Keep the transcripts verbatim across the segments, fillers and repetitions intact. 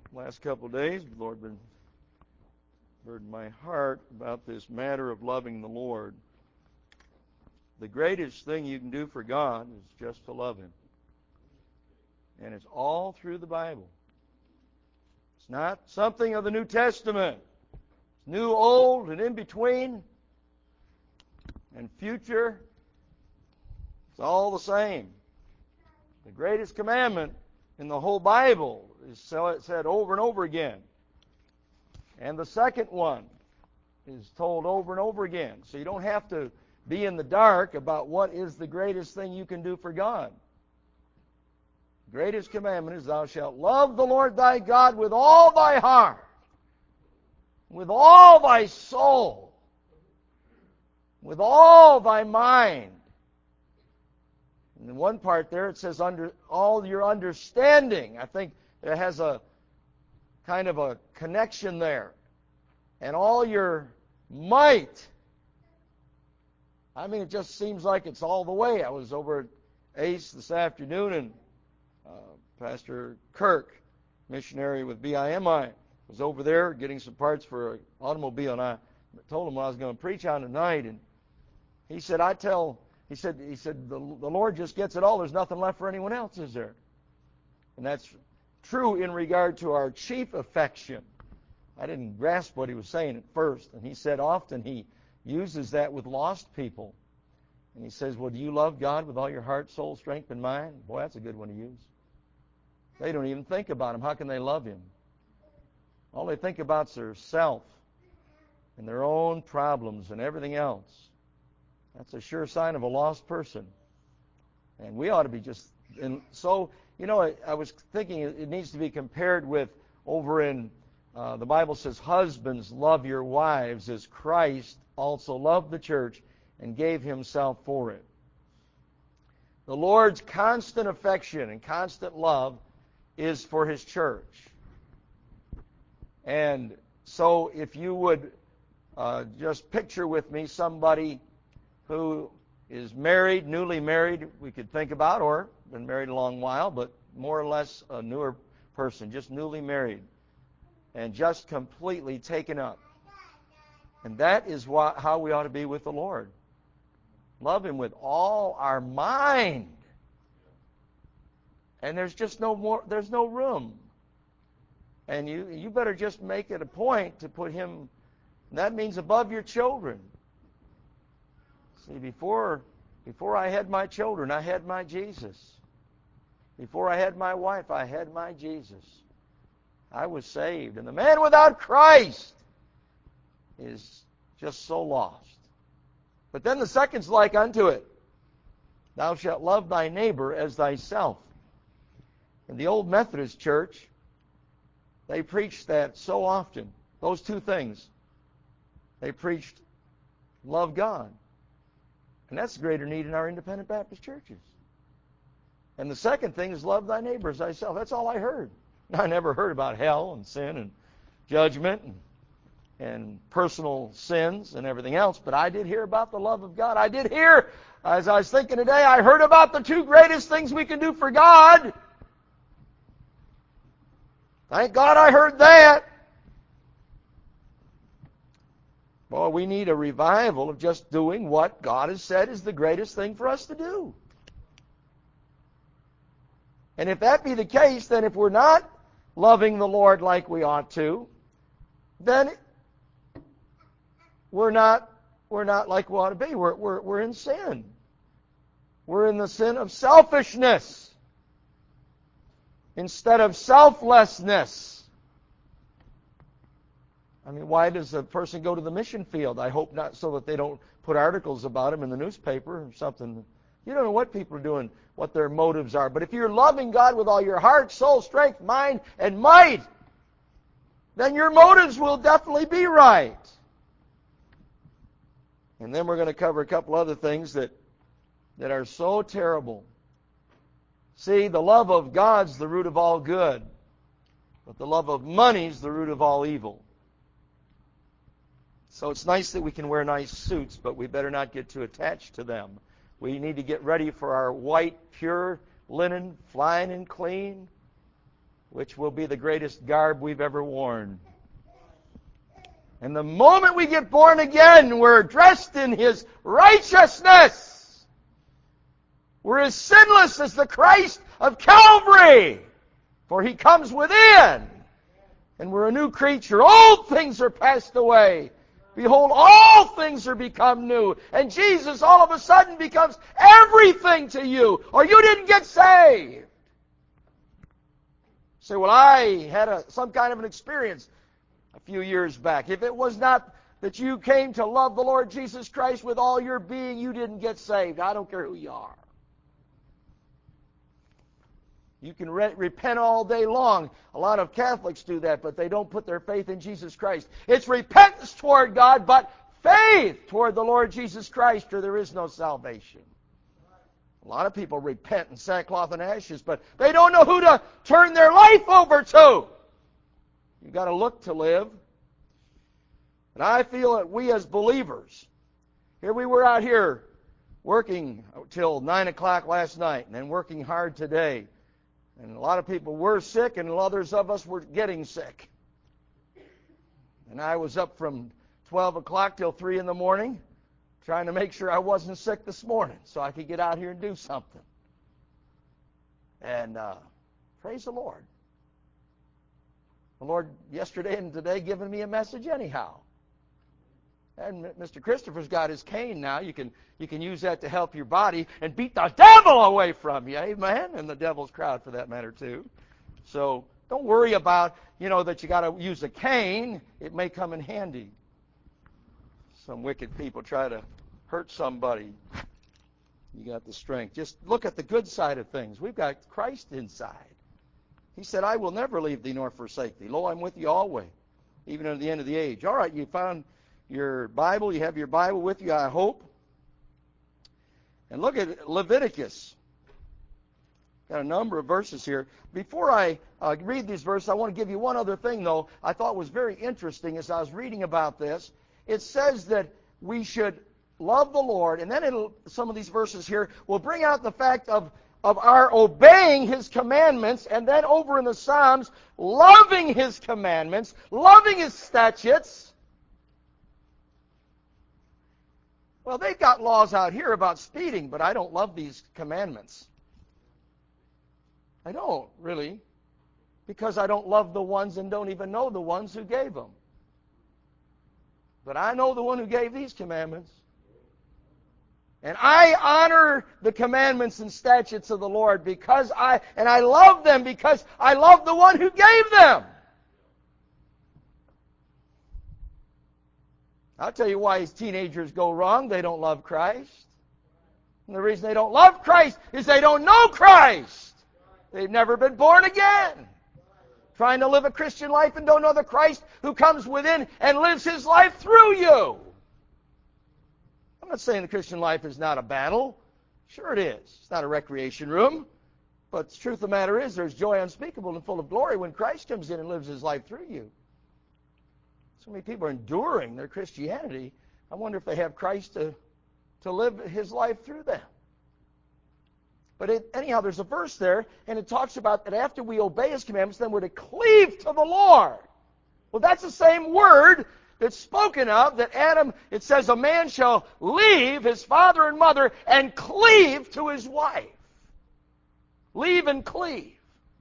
last couple of days, the Lord been burdened my heart about this matter of loving the Lord. The greatest thing you can do for God is just to love Him. And it's all through the Bible. It's not something of the New Testament. It's new, old, and in between, and future. It's all the same. The greatest commandment in the whole Bible is said over and over again. And the second one is told over and over again. So you don't have to be in the dark about what is the greatest thing you can do for God. The greatest commandment is, thou shalt love the Lord thy God with all thy heart, with all thy soul, with all thy mind. In one part there it says under all your understanding. I think it has a kind of a connection there. And all your might. I mean, it just seems like it's all the way. I was over at Ace this afternoon, and uh, Pastor Kirk, missionary with B I M I, was over there getting some parts for an automobile, and I told him what I was going to preach on tonight, and he said, I tell, he said, he said, the, the Lord just gets it all. There's nothing left for anyone else, is there? And that's true in regard to our chief affection. I didn't grasp what he was saying at first, and he said often he uses that with lost people. And he says, well, do you love God with all your heart, soul, strength, and mind? Boy, that's a good one to use. They don't even think about Him. How can they love Him? All they think about is their self and their own problems and everything else. That's a sure sign of a lost person. And we ought to be just... And so, you know, I, I was thinking it needs to be compared with over in... Uh, the Bible says, husbands, love your wives as Christ also loved the church and gave Himself for it. The Lord's constant affection and constant love is for His church. And so if you would uh, just picture with me somebody who is married, newly married, we could think about, or been married a long while, but more or less a newer person, just newly married, and just completely taken up. And that is what, how we ought to be with the Lord. Love Him with all our mind. And there's just no more, there's no room. And you, you better just make it a point to put Him, that means above your children. See, before, before I had my children, I had my Jesus. Before I had my wife, I had my Jesus. I was saved. And the man without Christ is just so lost. But then the second's like unto it. Thou shalt love thy neighbor as thyself. In the old Methodist church, they preached that so often. Those two things. They preached love God. And that's a greater need in our independent Baptist churches. And the second thing is love thy neighbor as thyself. That's all I heard. I never heard about hell and sin and judgment and, and personal sins and everything else, but I did hear about the love of God. I did hear, as I was thinking today, I heard about the two greatest things we can do for God. Thank God I heard that. Boy, we need a revival of just doing what God has said is the greatest thing for us to do. And if that be the case, then if we're not loving the Lord like we ought to, then we're not we're not like we ought to be. We're we're we're in sin. We're in the sin of selfishness instead of selflessness. I mean, why does a person go to the mission field? I hope not so that they don't put articles about him in the newspaper or something. You don't know what people are doing, what their motives are. But if you're loving God with all your heart, soul, strength, mind, and might, then your motives will definitely be right. And then we're going to cover a couple other things that, that are so terrible. See, the love of God's the root of all good, but the love of money's the root of all evil. So it's nice that we can wear nice suits, but we better not get too attached to them. We need to get ready for our white, pure linen, fine and clean. which will be the greatest garb we've ever worn. And the moment we get born again, we're dressed in His righteousness. We're as sinless as the Christ of Calvary, for He comes within. And we're a new creature. Old things are passed away. Behold, all things are become new. And Jesus all of a sudden becomes everything to you, or you didn't get saved. Say, well, I had a, some kind of an experience a few years back. If it was not that you came to love the Lord Jesus Christ with all your being, you didn't get saved. I don't care who you are. You can re- repent all day long. A lot of Catholics do that, but they don't put their faith in Jesus Christ. It's repentance toward God, but faith toward the Lord Jesus Christ, or there is no salvation. A lot of people repent in sackcloth and ashes, but they don't know who to turn their life over to. You've got to look to live. And I feel that we as believers, here we were out here working till nine o'clock last night, and then working hard today. And a lot of people were sick, and others of us were getting sick. And I was up from twelve o'clock till three in the morning, trying to make sure I wasn't sick this morning so I could get out here and do something. And uh, praise the Lord. The Lord yesterday and today giving me a message anyhow. And Mister Christopher's got his cane now. You can you can use that to help your body and beat the devil away from you. Amen? And the devil's crowd for that matter too. So don't worry about, you know, that you got to use a cane. It may come in handy. Some wicked people try to hurt somebody. You got the strength. Just look at the good side of things. We've got Christ inside. He said, I will never leave thee nor forsake thee. Lo, I'm with you always, even unto the end of the age. All right, you found your Bible. You have your Bible with you, I hope. And look at Leviticus. Got a number of verses here. Before I uh, read these verses, I want to give you one other thing, though, I thought was very interesting as I was reading about this. It says that we should love the Lord, and then it'll, some of these verses here will bring out the fact of of our obeying His commandments, and then over in the Psalms, loving His commandments, loving His statutes. Well, they've got laws out here about speeding, but I don't love these commandments. I don't, really, because I don't love the ones and don't even know the ones who gave them. But I know the one who gave these commandments. And I honor the commandments and statutes of the Lord because I, and I love them because I love the one who gave them. I'll tell you why these teenagers go wrong. They don't love Christ. And the reason they don't love Christ is they don't know Christ. They've never been born again. Trying to live a Christian life and don't know the Christ who comes within and lives His life through you. I'm not saying the Christian life is not a battle. Sure it is. It's not a recreation room. But the truth of the matter is there's joy unspeakable and full of glory when Christ comes in and lives His life through you. So many people are enduring their Christianity. I wonder if they have Christ to, to live His life through them. But it, anyhow, there's a verse there, and it talks about that after we obey His commandments, then we're to cleave to the Lord. Well, that's the same word that's spoken of, that Adam, it says, a man shall leave his father and mother and cleave to his wife. Leave and cleave.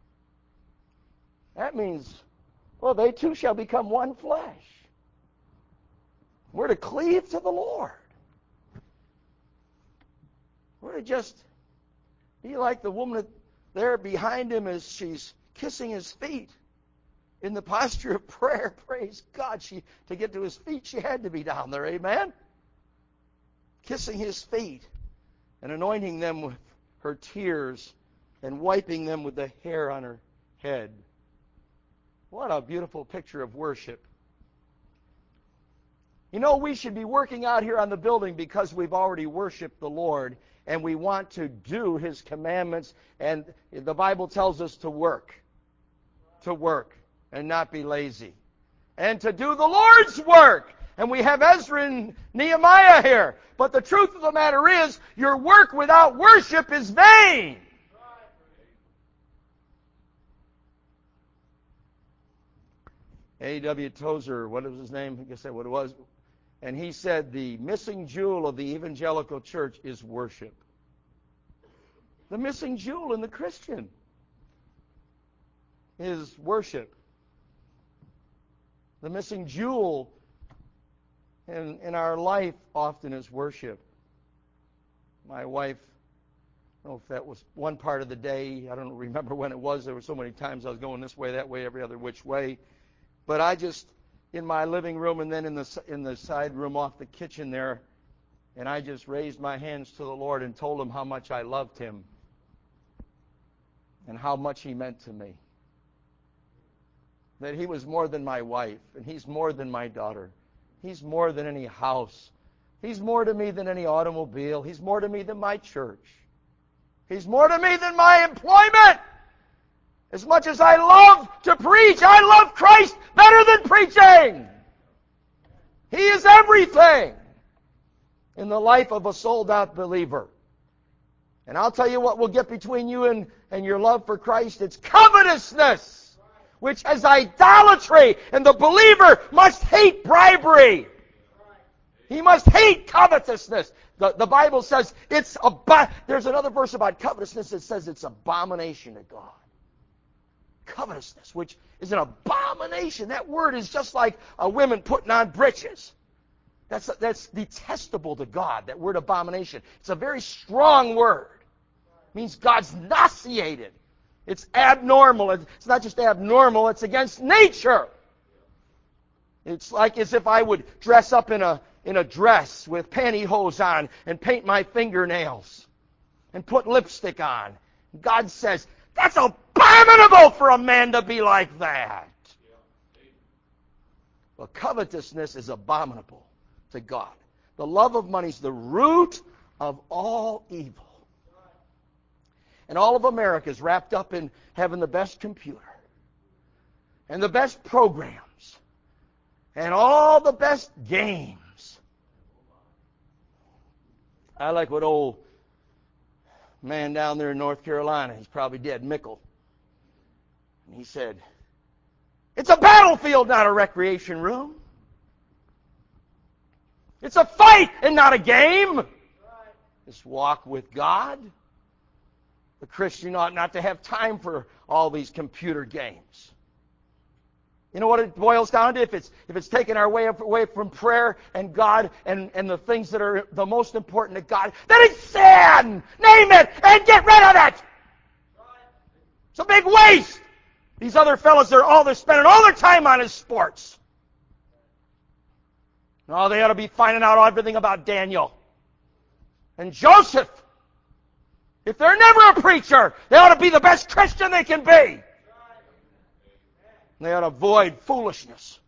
That means, well, they two shall become one flesh. We're to cleave to the Lord. We're to just be like the woman there behind him as she's kissing his feet. In the posture of prayer, praise God, she to get to his feet, she had to be down there, amen? Kissing his feet and anointing them with her tears and wiping them with the hair on her head. What a beautiful picture of worship. You know, we should be working out here on the building because we've already worshiped the Lord and we want to do His commandments, and the Bible tells us to work. To work. And not be lazy. And to do the Lord's work. And we have Ezra and Nehemiah here. But the truth of the matter is, your work without worship is vain. A W Tozer, what was his name? I guess that's what it was. And he said the missing jewel of the evangelical church is worship. The missing jewel in the Christian is worship. The missing jewel in, in our life often is worship. My wife, I don't know if that was one part of the day. I don't remember when it was. There were so many times I was going this way, that way, every other which way. But I just, in my living room and then in the in the side room off the kitchen there, and I just raised my hands to the Lord and told Him how much I loved Him and how much He meant to me. That He was more than my wife, and He's more than my daughter. He's more than any house. He's more to me than any automobile. He's more to me than my church. He's more to me than my employment. As much as I love to preach, I love Christ better than preaching. He is everything in the life of a sold-out believer. And I'll tell you what will get between you and, and your love for Christ. It's covetousness, which is idolatry. And the believer must hate bribery. He must hate covetousness. The, the Bible says it's a. There's another verse about covetousness that says it's abomination to God. Covetousness, which is an abomination. That word is just like a women putting on breeches. That's that's detestable to God. That word abomination. It's a very strong word. It means God's nauseated. It's abnormal. It's not just abnormal. It's against nature. It's like as if I would dress up in a in a dress with pantyhose on and paint my fingernails and put lipstick on. God says, that's abominable for a man to be like that. Well, covetousness is abominable to God. The love of money is the root of all evil. And all of America is wrapped up in having the best computer and the best programs and all the best games. I like what old man down there in North Carolina, he's probably dead, Mickle. And he said, it's a battlefield, not a recreation room. It's a fight and not a game. This walk with God. The Christian ought not to have time for all these computer games. You know what it boils down to? If it's if it's taking our way away from prayer and God and, and the things that are the most important to God, then it's sin! Name it and get rid of it! It's a big waste! These other fellows, they're all they're spending all their time on is sports. No, they ought to be finding out everything about Daniel and Joseph. If they're never a preacher, they ought to be the best Christian they can be. They ought to avoid foolishness.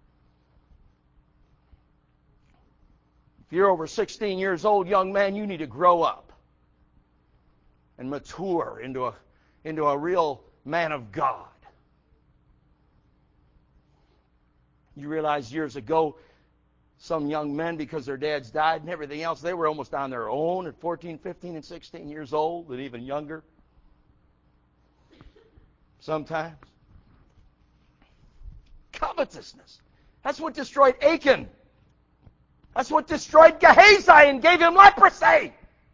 If you're over sixteen years old, young man, you need to grow up and mature into a, into a real man of God. You realize years ago, some young men, because their dads died and everything else, they were almost on their own at fourteen, fifteen, and sixteen years old, and even younger. Sometimes. Covetousness. That's what destroyed Achan. That's what destroyed Gehazi and gave him leprosy.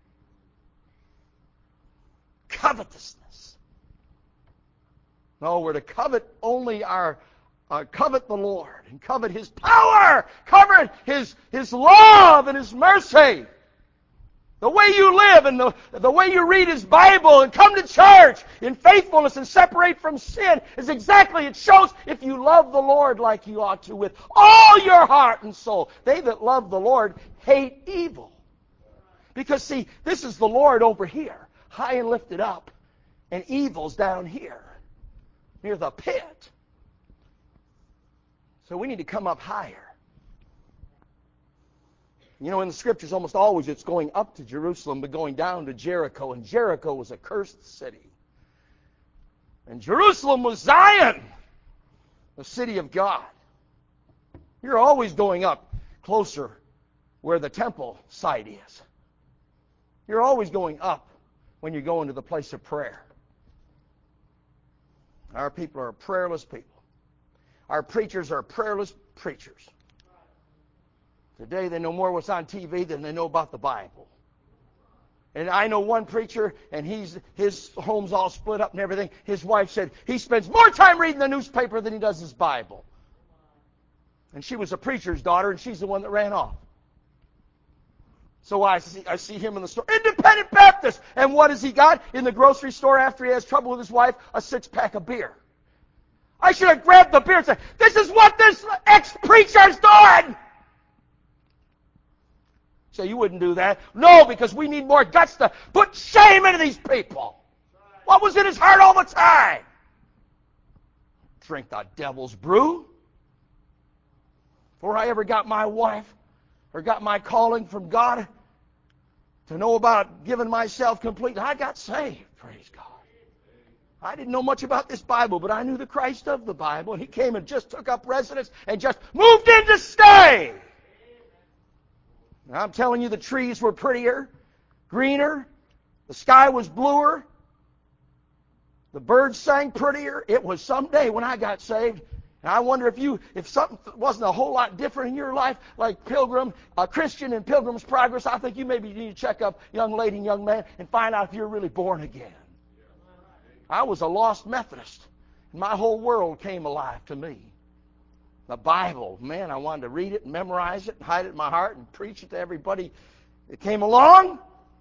Covetousness. No, we're to covet only our Uh, covet the Lord and covet His power, covet His, His love and His mercy. The way you live and the, the way you read His Bible and come to church in faithfulness and separate from sin is exactly, it shows if you love the Lord like you ought to with all your heart and soul. They that love the Lord hate evil. Because see, this is the Lord over here, high and lifted up, and evil's down here, near the pit. So we need to come up higher. You know, in the Scriptures, almost always it's going up to Jerusalem, but going down to Jericho. And Jericho was a cursed city. And Jerusalem was Zion, the city of God. You're always going up closer where the temple site is. You're always going up when you go into the place of prayer. Our people are a prayerless people. our preachers are prayerless preachers. Today they know more what's on T V than they know about the Bible. And I know one preacher, and he's his home's all split up and everything. His wife said he spends more time reading the newspaper than he does his Bible. And she was a preacher's daughter, and she's the one that ran off. So I see, I see him in the store. Independent Baptist! And what has he got in the grocery store after he has trouble with his wife? A six-pack of beer. I should have grabbed the beer and said, this is what this ex-preacher's doing! So you wouldn't do that. No, because we need more guts to put shame into these people. What was in his heart all the time? Drink the devil's brew. Before I ever got my wife or got my calling from God to know about giving myself completely, I got saved, praise God. I didn't know much about this Bible, but I knew the Christ of the Bible, and He came and just took up residence and just moved in to stay. Now, I'm telling you, the trees were prettier, greener, the sky was bluer, the birds sang prettier. It was someday when I got saved. And I wonder if you, if something wasn't a whole lot different in your life, like Pilgrim, a Christian in Pilgrim's Progress, I think you maybe need to check up, young lady and young man, and find out if you're really born again. I was a lost Methodist, and my whole world came alive to me. The Bible, man, I wanted to read it and memorize it and hide it in my heart and preach it to everybody that came along.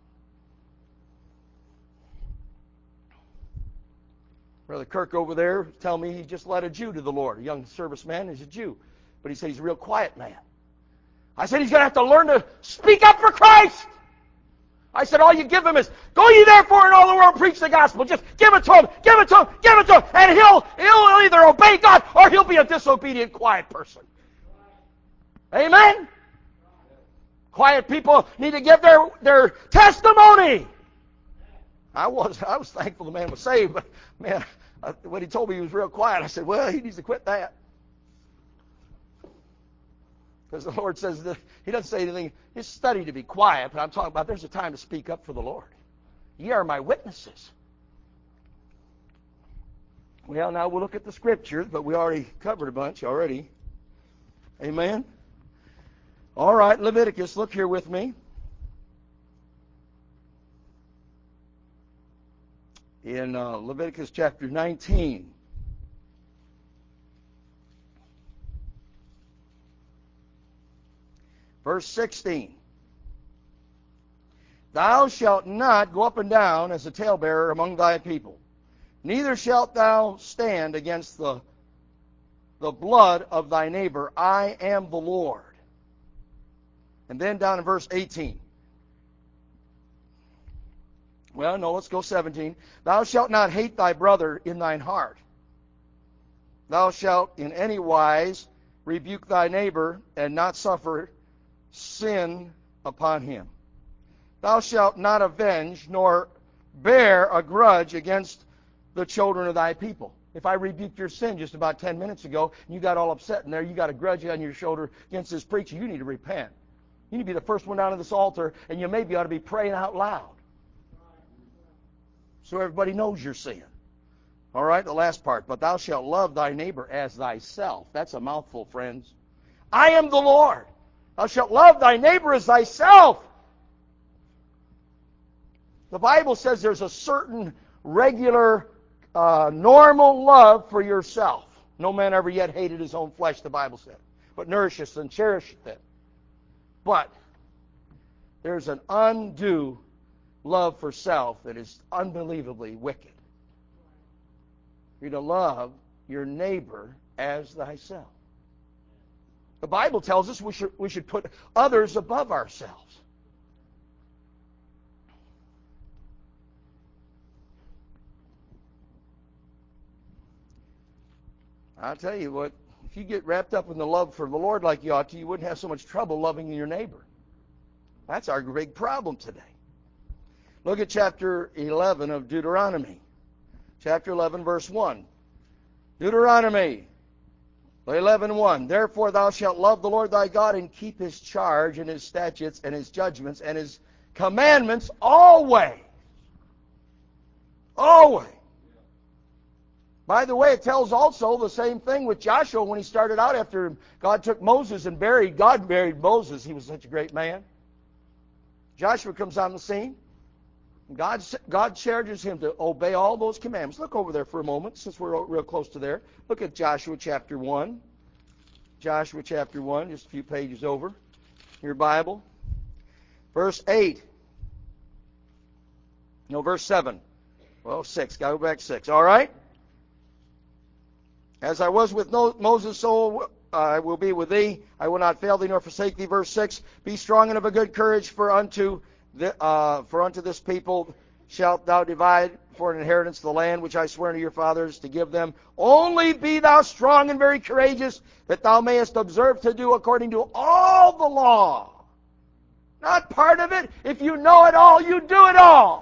Brother Kirk over there tell me he just led a Jew to the Lord. A young serviceman is a Jew. But he said he's a real quiet man. I said he's going to have to learn to speak up for Christ. I said all you give him is, go ye therefore in all the world preach the gospel. Just give it to him, give it to him, give it to him. And he'll, he'll either obey God or he'll be a disobedient, quiet person. Amen? Quiet people need to give their, their testimony. I was I was thankful the man was saved, but man, when he told me he was real quiet, I said, well, he needs to quit that. Because the Lord says that He doesn't say anything. Just study to be quiet, but I'm talking about there's a time to speak up for the Lord. Ye are my witnesses. Well, now we'll look at the Scriptures, but we already covered a bunch already. Amen? All right, Leviticus, look here with me. In uh, Leviticus chapter nineteen. Verse sixteen. Thou shalt not go up and down as a talebearer among thy people, neither shalt thou stand against the, the blood of thy neighbor. I am the Lord. And then down in verse eighteen. Well, no, let's go seventeen. Thou shalt not hate thy brother in thine heart. Thou shalt in any wise rebuke thy neighbor and not suffer sin upon him. Thou shalt not avenge nor bear a grudge against the children of thy people. If I rebuked your sin just about ten minutes ago, and you got all upset in there, you got a grudge on your shoulder against this preacher, you need to repent. You need to be the first one down to this altar, and you maybe ought to be praying out loud, so everybody knows your sin. All right, the last part. But thou shalt love thy neighbor as thyself. That's a mouthful, friends. I am the Lord. Thou shalt love thy neighbor as thyself. The Bible says there's a certain regular, uh, normal love for yourself. No man ever yet hated his own flesh, the Bible said, but nourisheth and cherisheth it. But there's an undue love for self that is unbelievably wicked. You're to love your neighbor as thyself. The Bible tells us we should, we should put others above ourselves. I'll tell you what, if you get wrapped up in the love for the Lord like you ought to, you wouldn't have so much trouble loving your neighbor. That's our big problem today. Look at chapter eleven of Deuteronomy. Chapter eleven, verse one. Deuteronomy eleven one. Therefore thou shalt love the Lord thy God and keep His charge and His statutes and His judgments and His commandments always. Always. By the way, it tells also the same thing with Joshua when he started out after God took Moses and buried. God buried Moses. He was such a great man. Joshua comes on the scene. God, God charges him to obey all those commandments. Look over there for a moment, since we're real close to there. Look at Joshua chapter one. Joshua chapter one, just a few pages over. Your Bible. Verse eight. No, verse seven. Well, six. Go back six. All right? As I was with Moses, so I will be with thee. I will not fail thee nor forsake thee. Verse six. Be strong and of a good courage, for unto the, uh, for unto this people shalt thou divide for an inheritance the land which I swear unto your fathers to give them. Only be thou strong and very courageous, that thou mayest observe to do according to all the law. Not part of it. If you know it all, you do it all.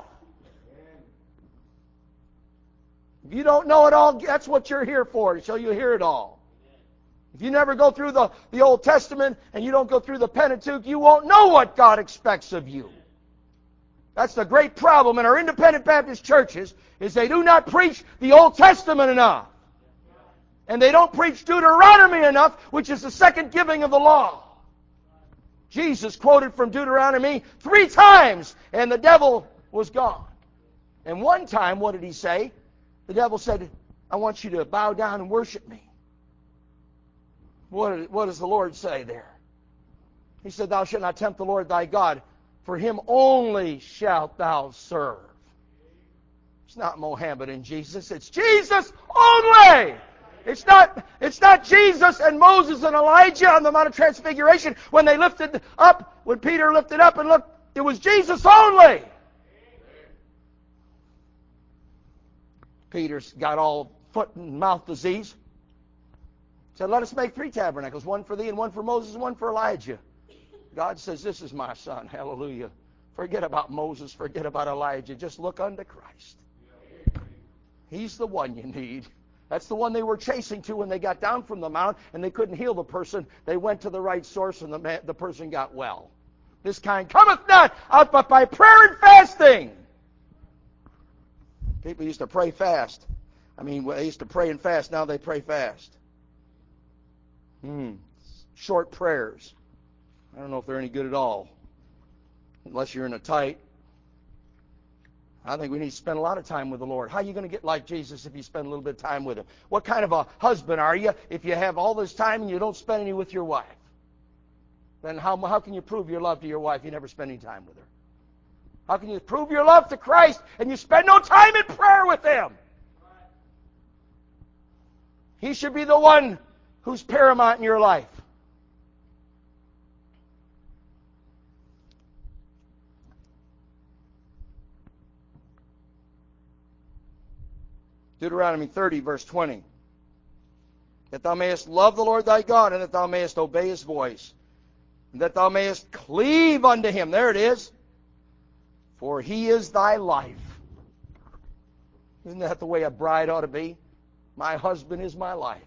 If you don't know it all, that's what you're here for, so you hear it all. If you never go through the, the Old Testament and you don't go through the Pentateuch, you won't know what God expects of you. That's the great problem in our independent Baptist churches, is they do not preach the Old Testament enough. And they don't preach Deuteronomy enough, which is the second giving of the law. Jesus quoted from Deuteronomy three times, and the devil was gone. And one time, what did he say? The devil said, I want you to bow down and worship me. What, what does the Lord say there? He said, thou shalt not tempt the Lord thy God, for him only shalt thou serve. It's not Mohammed and Jesus, it's Jesus only! It's not, it's not Jesus and Moses and Elijah on the Mount of Transfiguration when they lifted up, when Peter lifted up and looked, it was Jesus only! Peter's got all foot and mouth disease. He said, let us make three tabernacles, one for thee and one for Moses and one for Elijah. God says, this is my son. Hallelujah. Forget about Moses. Forget about Elijah. Just look unto Christ. He's the one you need. That's the one they were chasing to when they got down from the mount and they couldn't heal the person. They went to the right source and the, man, the person got well. This kind cometh not out but by prayer and fasting. People used to pray fast. I mean, they used to pray and fast. Now they pray fast. Hmm. Short prayers. I don't know if they're any good at all. Unless you're in a tight. I think we need to spend a lot of time with the Lord. How are you going to get like Jesus if you spend a little bit of time with Him? What kind of a husband are you if you have all this time and you don't spend any with your wife? Then how, how can you prove your love to your wife if you never spend any time with her? How can you prove your love to Christ and you spend no time in prayer with Him? He should be the one who's paramount in your life. Deuteronomy thirty, verse twenty. That thou mayest love the Lord thy God, and that thou mayest obey His voice, and that thou mayest cleave unto Him. There it is. For He is thy life. Isn't that the way a bride ought to be? My husband is my life.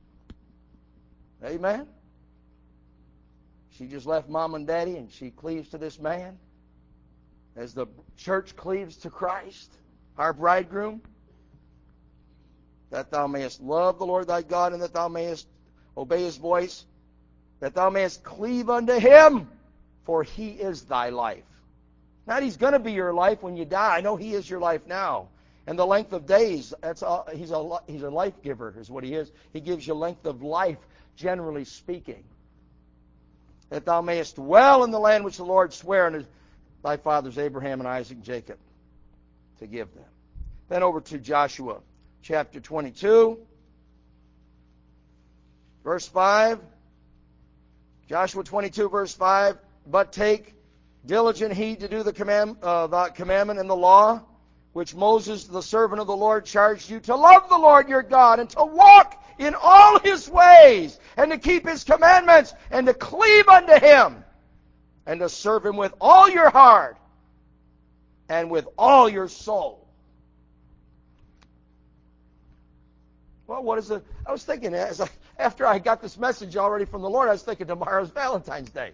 Amen? She just left mom and daddy and she cleaves to this man. As the church cleaves to Christ, our bridegroom. That thou mayest love the Lord thy God, and that thou mayest obey His voice, that thou mayest cleave unto Him, for He is thy life. Not He's going to be your life when you die. I know He is your life now. And the length of days, that's all, He's a He's a life giver, is what He is. He gives you length of life, generally speaking. That thou mayest dwell in the land which the Lord sware unto thy fathers Abraham and Isaac and Jacob to give them. Then over to Joshua. Chapter twenty-two, verse five. Joshua twenty-two, verse five. But take diligent heed to do the, command, uh, the commandment and the law, which Moses, the servant of the Lord, charged you to love the Lord your God, and to walk in all His ways, and to keep His commandments, and to cleave unto Him, and to serve Him with all your heart, and with all your soul. Well, what is it? I was thinking, as I, after I got this message already from the Lord, I was thinking tomorrow's Valentine's Day.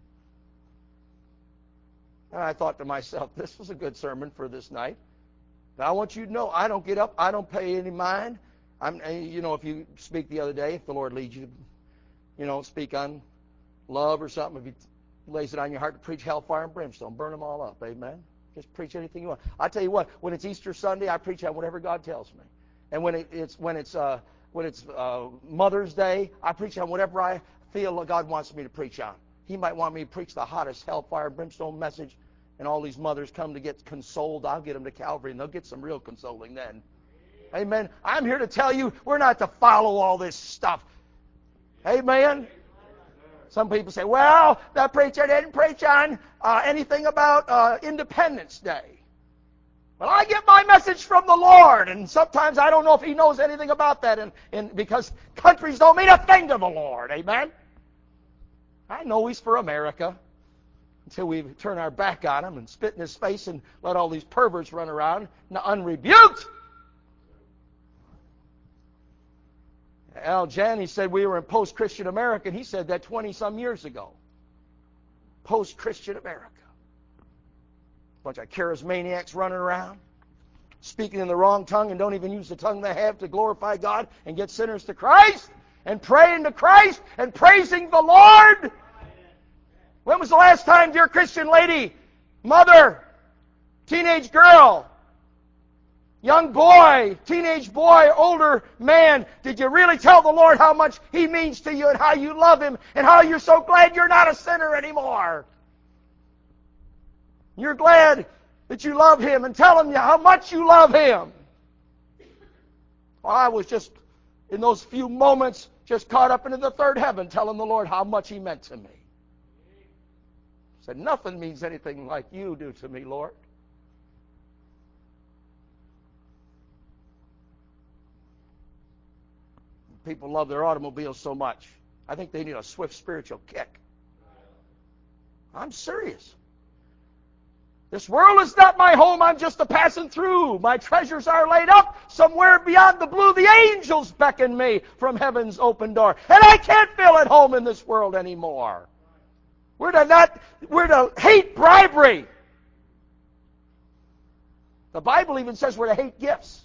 And I thought to myself, this was a good sermon for this night. But I want you to know, I don't get up, I don't pay any mind. I'm, you know, if you speak the other day, if the Lord leads you to, you know, speak on love or something, if He lays it on your heart to preach hellfire and brimstone, burn them all up, amen? Just preach anything you want. I tell you what, when it's Easter Sunday, I preach on whatever God tells me. And when it, it's when it's uh, when it's uh, Mother's Day, I preach on whatever I feel God wants me to preach on. He might want me to preach the hottest hellfire and brimstone message, and all these mothers come to get consoled. I'll get them to Calvary, and they'll get some real consoling then. Amen. I'm here to tell you, we're not to follow all this stuff. Amen. Some people say, well, that preacher didn't preach on uh, anything about uh, Independence Day. Well, I get my message from the Lord, and sometimes I don't know if He knows anything about that, and, and because countries don't mean a thing to the Lord. Amen? I know He's for America until we turn our back on Him and spit in His face and let all these perverts run around unrebuked. Al Janney said we were in post-Christian America, and he said that twenty-some years ago. Post-Christian America. Bunch of charismaniacs running around, speaking in the wrong tongue and don't even use the tongue they have to glorify God and get sinners to Christ, and praying to Christ and praising the Lord. When was the last time, dear Christian lady, mother, teenage girl, young boy, teenage boy, older man, did you really tell the Lord how much He means to you and how you love Him and how you're so glad you're not a sinner anymore? You're glad that you love Him, and tell Him how much you love Him. Well, I was just, in those few moments, just caught up into the third heaven, telling the Lord how much He meant to me. I said, nothing means anything like you do to me, Lord. People love their automobiles so much. I think they need a swift spiritual kick. I'm serious. This world is not my home. I'm just a passing through. My treasures are laid up somewhere beyond the blue. The angels beckon me from heaven's open door. And I can't feel at home in this world anymore. We're to not, we're to hate bribery. The Bible even says we're to hate gifts.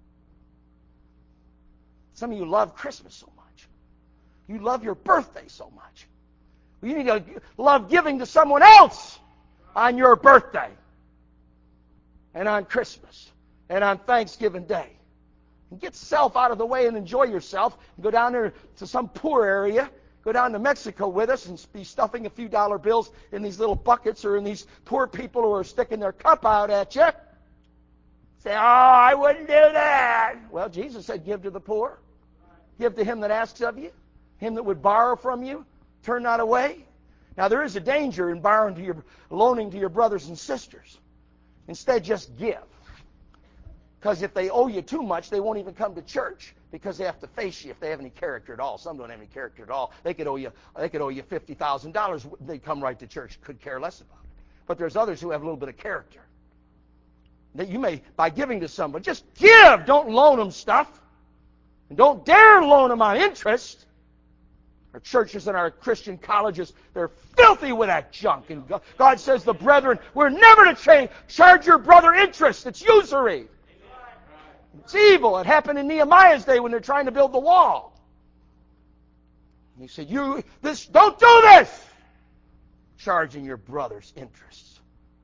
Some of you love Christmas so much. You love your birthday so much. You need to love giving to someone else on your birthday and on Christmas and on Thanksgiving Day. And get self out of the way and enjoy yourself. And go down there to some poor area. Go down to Mexico with us and be stuffing a few dollar bills in these little buckets or in these poor people who are sticking their cup out at you. Say, oh, I wouldn't do that. Well, Jesus said, give to the poor. Give to him that asks of you. Him that would borrow from you. Turn not away. Now, there is a danger in borrowing to your, loaning to your brothers and sisters. Instead, just give. Because if they owe you too much, they won't even come to church because they have to face you if they have any character at all. Some don't have any character at all. They could owe you, they could owe you fifty thousand dollars. They'd come right to church. Could care less about it. But there's others who have a little bit of character. That you may, by giving to someone, just give. Don't loan them stuff. And don't dare loan them on interest. Our churches and our Christian colleges, they're filthy with that junk. And God says, the brethren, we're never to cha- charge your brother interest. It's usury. It's evil. It happened in Nehemiah's day when they're trying to build the wall. And he said, "You this don't do this! Charging your brother's interests."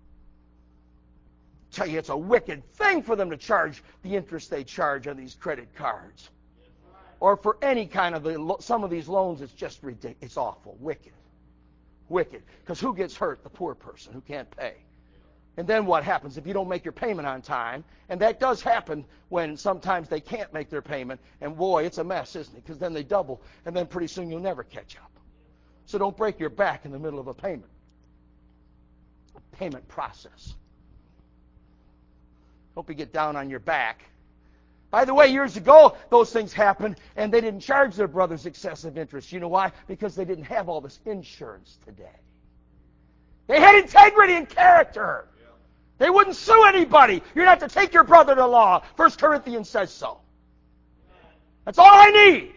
I tell you, it's a wicked thing for them to charge the interest they charge on these credit cards. Or for any kind of the, some of these loans, it's just ridiculous. It's awful. Wicked. Wicked. Because who gets hurt? The poor person who can't pay. And then what happens if you don't make your payment on time? And that does happen when sometimes they can't make their payment. And boy, it's a mess, isn't it? Because then they double. And then pretty soon you'll never catch up. So don't break your back in the middle of a payment. A payment process. Hope you get down on your back. By the way, years ago, those things happened, and they didn't charge their brothers excessive interest. You know why? Because they didn't have all this insurance today. They had integrity and character. Yeah. They wouldn't sue anybody. You're not to take your brother to law. First Corinthians says so. That's all I need.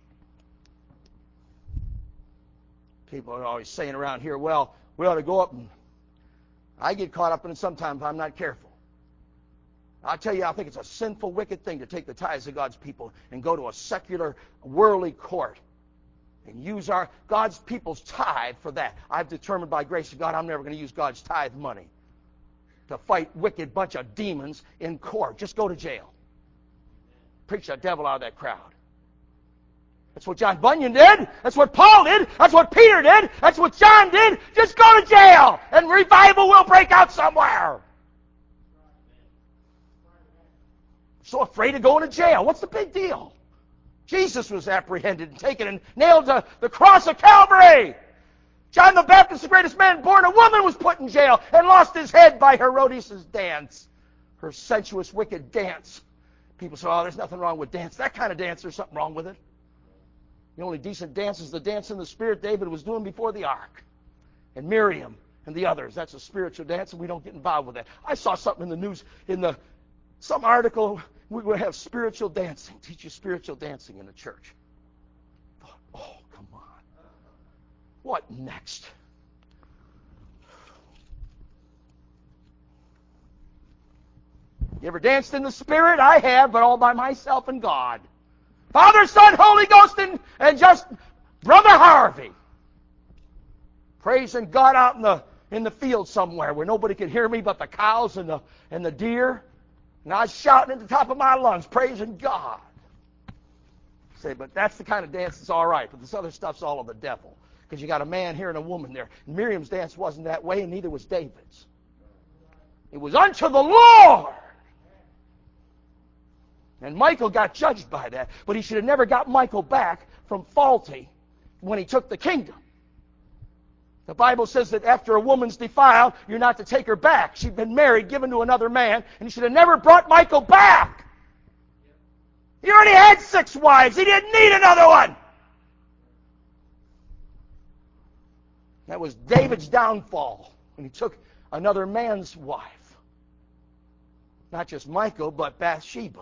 People are always saying around here, well, we ought to go up and... I get caught up in it sometimes if I'm not careful. I tell you, I think it's a sinful, wicked thing to take the tithes of God's people and go to a secular, worldly court and use our God's people's tithe for that. I've determined by grace of God I'm never going to use God's tithe money to fight wicked bunch of demons in court. Just go to jail. Preach the devil out of that crowd. That's what John Bunyan did. That's what Paul did. That's what Peter did. That's what John did. Just go to jail and revival will break out somewhere. So afraid of going to jail. What's the big deal? Jesus was apprehended and taken and nailed to the cross of Calvary. John the Baptist, the greatest man born, a woman was put in jail and lost his head by Herodias' dance. Her sensuous, wicked dance. People say, oh, there's nothing wrong with dance. That kind of dance, there's something wrong with it. The only decent dance is the dance in the Spirit David was doing before the ark. And Miriam and the others. That's a spiritual dance, and we don't get involved with that. I saw something in the news, in the some article, we would have spiritual dancing, teach you spiritual dancing in the church. I thought, oh, come on. What next? You ever danced in the Spirit? I have, but all by myself and God. Father, Son, Holy Ghost, and, and just Brother Harvey. Praising God out in the in the field somewhere where nobody could hear me but the cows and the and the deer. And I was shouting at the top of my lungs, praising God. Say, but that's the kind of dance that's all right. But this other stuff's all of the devil. Because you got a man here and a woman there. And Miriam's dance wasn't that way, and neither was David's. It was unto the Lord. And Michael got judged by that. But he should have never got Michael back from faulty when he took the kingdom. The Bible says that after a woman's defiled, you're not to take her back. She'd been married, given to another man, and he should have never brought Michael back. He already had six wives. He didn't need another one. That was David's downfall when he took another man's wife. Not just Michael, but Bathsheba.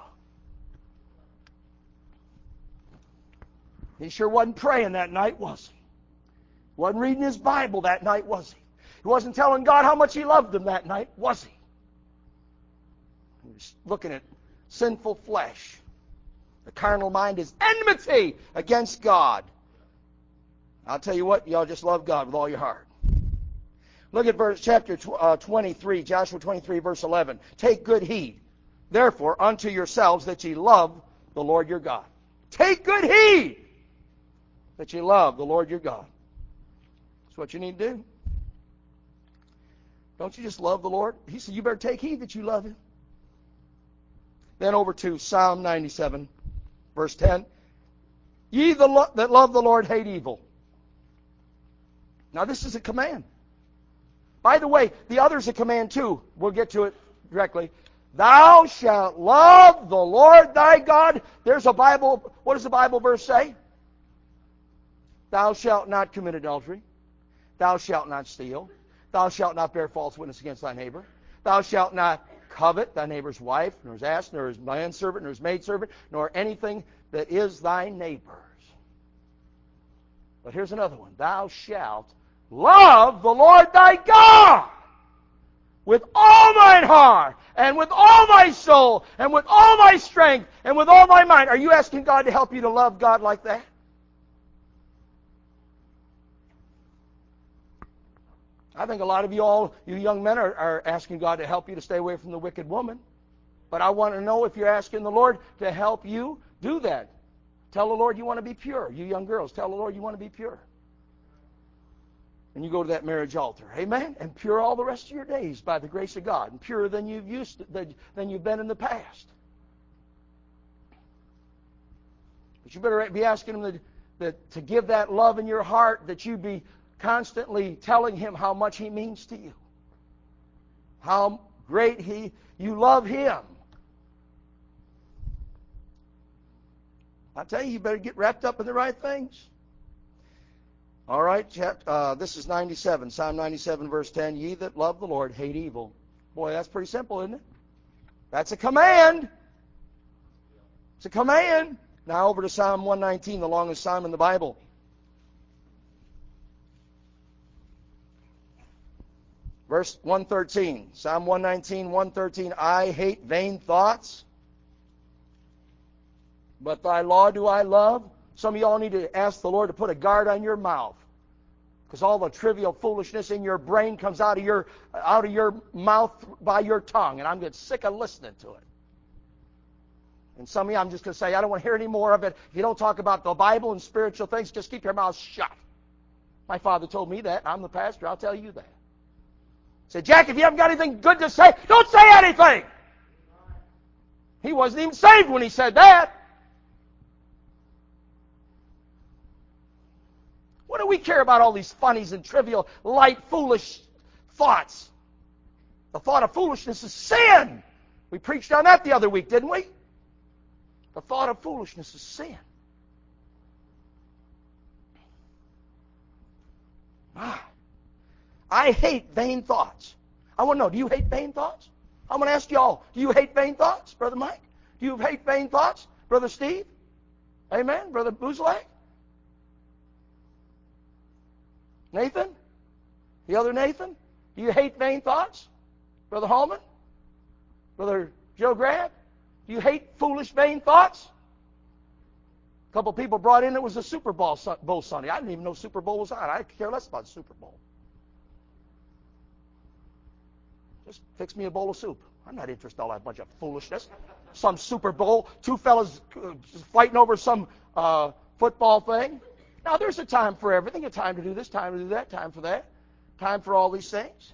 He sure wasn't praying that night, was he? Wasn't reading his Bible that night, was he? He wasn't telling God how much he loved him that night, was he? He was looking at sinful flesh. The carnal mind is enmity against God. I'll tell you what, y'all just love God with all your heart. Look at verse chapter twenty-three, Joshua twenty-three, verse eleven. Take good heed, therefore, unto yourselves that ye love the Lord your God. Take good heed that ye love the Lord your God. That's what you need to do. Don't you just love the Lord? He said, you better take heed that you love Him. Then over to Psalm ninety-seven, verse ten. Ye the lo- that love the Lord hate evil. Now this is a command. By the way, the other's a command too. We'll get to it directly. Thou shalt love the Lord thy God. There's a Bible. What does the Bible verse say? Thou shalt not commit adultery. Thou shalt not steal. Thou shalt not bear false witness against thy neighbor. Thou shalt not covet thy neighbor's wife, nor his ass, nor his manservant, nor his maidservant, nor anything that is thy neighbor's. But here's another one. Thou shalt love the Lord thy God with all thine heart, and with all thy soul, and with all thy strength, and with all thy mind. Are you asking God to help you to love God like that? I think a lot of you all, you young men, are, are asking God to help you to stay away from the wicked woman. But I want to know if you're asking the Lord to help you do that. Tell the Lord you want to be pure. You young girls, tell the Lord you want to be pure. And you go to that marriage altar. Amen? And pure all the rest of your days by the grace of God. And purer than you've used to, than you've been in the past. But you better be asking Him that, that to give that love in your heart, that you be constantly telling Him how much He means to you. How great He, you love Him. I tell you, you better get wrapped up in the right things. All right, uh, this is ninety-seven, Psalm ninety-seven, verse ten. Ye that love the Lord hate evil. Boy, that's pretty simple, isn't it? That's a command. It's a command. Now over to Psalm one nineteen, the longest psalm in the Bible. Verse one thirteen, Psalm one nineteen, one thirteen, I hate vain thoughts, but thy law do I love. Some of y'all need to ask the Lord to put a guard on your mouth, because all the trivial foolishness in your brain comes out of your out of your mouth by your tongue, and I'm getting sick of listening to it. And some of you, I'm just going to say, I don't want to hear any more of it. If you don't talk about the Bible and spiritual things, just keep your mouth shut. My father told me that. I'm the pastor. I'll tell you that. He said, Jack, if you haven't got anything good to say, don't say anything. He wasn't even saved when he said that. What do we care about all these funnies and trivial, light, foolish thoughts? The thought of foolishness is sin. We preached on that the other week, didn't we? The thought of foolishness is sin. Ah. I hate vain thoughts. I want to know, do you hate vain thoughts? I'm going to ask y'all, do you hate vain thoughts, Brother Mike? Do you hate vain thoughts, Brother Steve? Amen, Brother Boozlak? Nathan? The other Nathan? Do you hate vain thoughts? Brother Hallman? Brother Joe Grab? Do you hate foolish, vain thoughts? A couple people brought in, it was a Super Bowl, Bowl Sunday. I didn't even know Super Bowl was on. I care less about Super Bowl. Just fix me a bowl of soup. I'm not interested in all that bunch of foolishness. Some Super Bowl, two fellas uh, fighting over some uh, football thing. Now, there's a time for everything. A time to do this, time to do that, time for that. Time for all these things.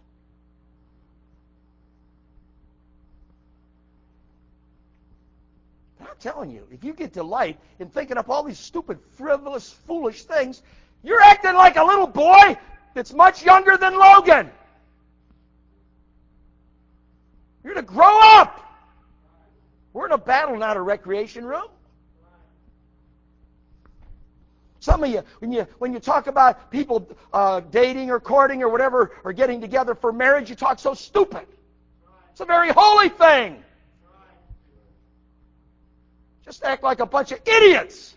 I'm telling you, if you get delight in thinking up all these stupid, frivolous, foolish things, you're acting like a little boy that's much younger than Logan. You're to grow up. We're in a battle, not a recreation room. Some of you, when you when you talk about people uh, dating or courting or whatever, or getting together for marriage, you talk so stupid. It's a very holy thing. Just act like a bunch of idiots.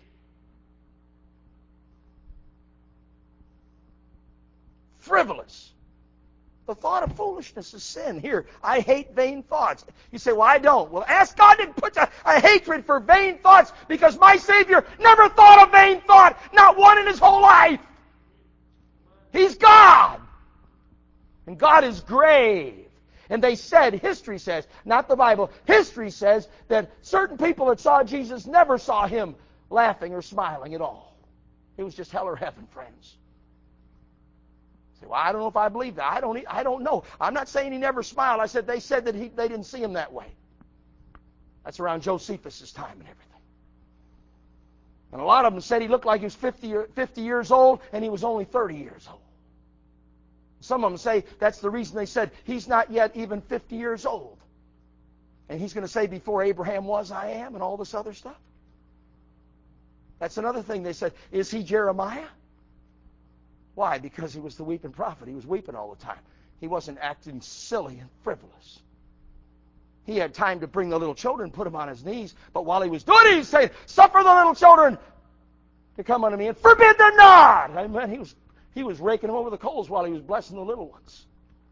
Frivolous. The thought of foolishness is sin. Here, I hate vain thoughts. You say, well, I don't. Well, ask God to put a, a hatred for vain thoughts, because my Savior never thought a vain thought. Not one in His whole life. He's God. And God is grave. And they said, history says, not the Bible, history says that certain people that saw Jesus never saw Him laughing or smiling at all. It was just hell or heaven, friends. Say, well, I don't know if I believe that. I don't. I don't know. I'm not saying He never smiled. I said they said that he, they didn't see Him that way. That's around Josephus' time and everything. And a lot of them said He looked like He was fifty, fifty years old, and He was only thirty years old. Some of them say that's the reason they said He's not yet even fifty years old. And He's going to say, before Abraham was, I am, and all this other stuff. That's another thing they said. Is He Jeremiah? Why? Because he was the weeping prophet. He was weeping all the time. He wasn't acting silly and frivolous. He had time to bring the little children, put them on His knees. But while He was doing it, He said, suffer the little children to come unto me and forbid them not. Amen. He was, he was raking them over the coals while He was blessing the little ones.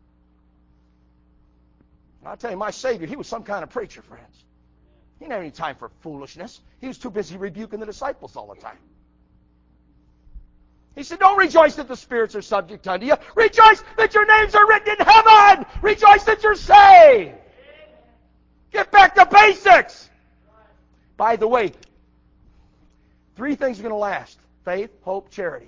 And I'll tell you, my Savior, He was some kind of preacher, friends. He didn't have any time for foolishness. He was too busy rebuking the disciples all the time. He said, don't rejoice that the spirits are subject unto you. Rejoice that your names are written in heaven. Rejoice that you're saved. Get back to basics. By the way, three things are going to last. Faith, hope, charity.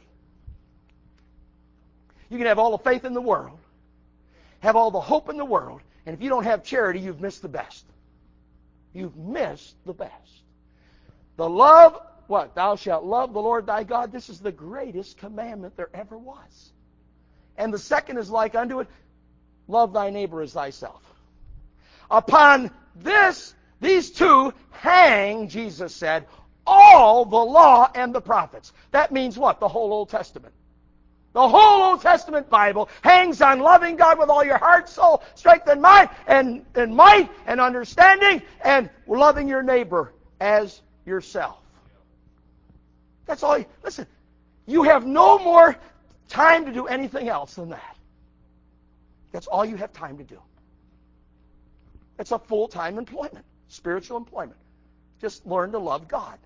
You can have all the faith in the world, have all the hope in the world, and if you don't have charity, you've missed the best. You've missed the best. The love, what? Thou shalt love the Lord thy God. This is the greatest commandment there ever was. And the second is like unto it, love thy neighbor as thyself. Upon this, these two hang, Jesus said, all the law and the prophets. That means what? The whole Old Testament. The whole Old Testament Bible hangs on loving God with all your heart, soul, strength, and mind, and, and might, and understanding, and loving your neighbor as yourself. That's all. You, listen, you have no more time to do anything else than that. That's all you have time to do. It's a full-time employment, spiritual employment. Just learn to love God.